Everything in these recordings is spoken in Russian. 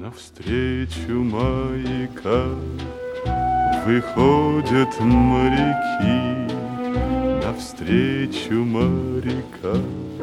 Навстречу маяка выходят моряки, навстречу моряка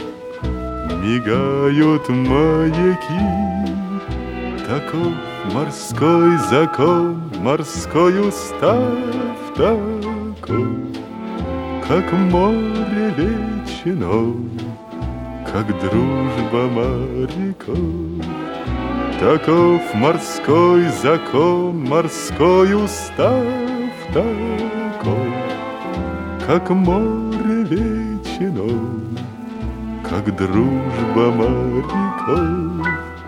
мигают маяки. Таков морской закон, морской устав таков, как море вечено, как дружба моряков. Таков морской закон, морской устав таков, как море вечено, как дружба моряков.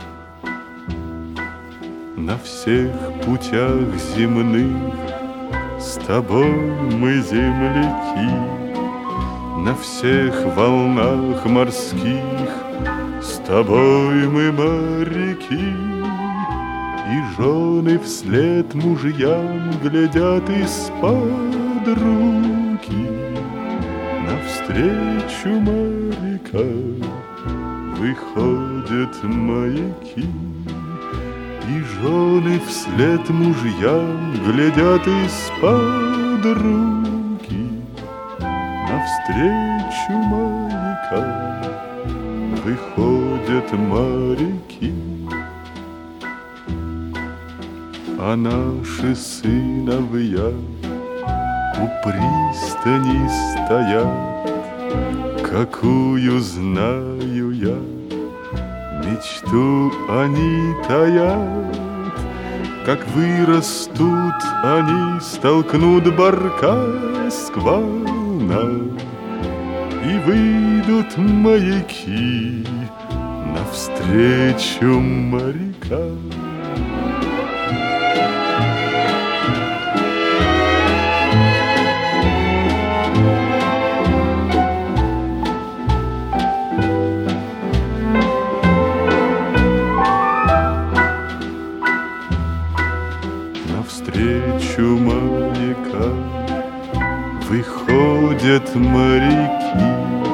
На всех путях земных с тобой мы земляки, на всех волнах морских с тобой мы моряки. И жены вслед мужьям глядят из-под руки. Навстречу моряка выходят маяки, и жены вслед мужьям глядят из-под руки. Навстречу маяка выходят моряки. А наши сыновья у пристани стоят, какую знаю я мечту они таят. Как вырастут они, столкнут барка с волна, и выйдут маяки навстречу моряка. Навстречу маяка выходят моряки,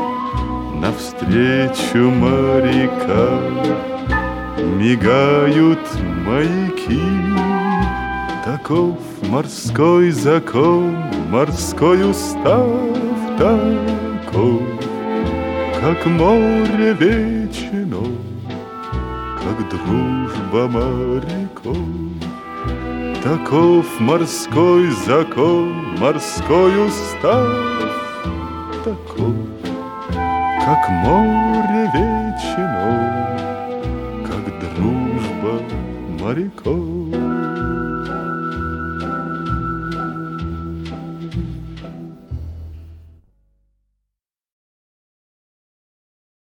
навстречу моряка мигают маяки. Таков морской закон, морской устав таков, как море вечено, как дружба моряков. Таков морской закон, морской устав таков, как море вечено, как дружба моряков.